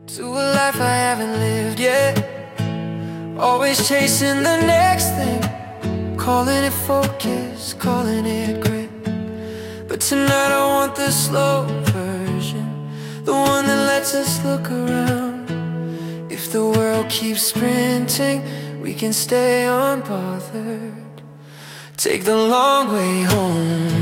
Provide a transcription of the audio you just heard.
to a life I haven't lived yet. Always chasing the next thing, calling it focus, calling it grit. But tonight I want the slow version, the one that lets us look around. If the world keeps sprinting, we can stay unbothered. Take the long way home.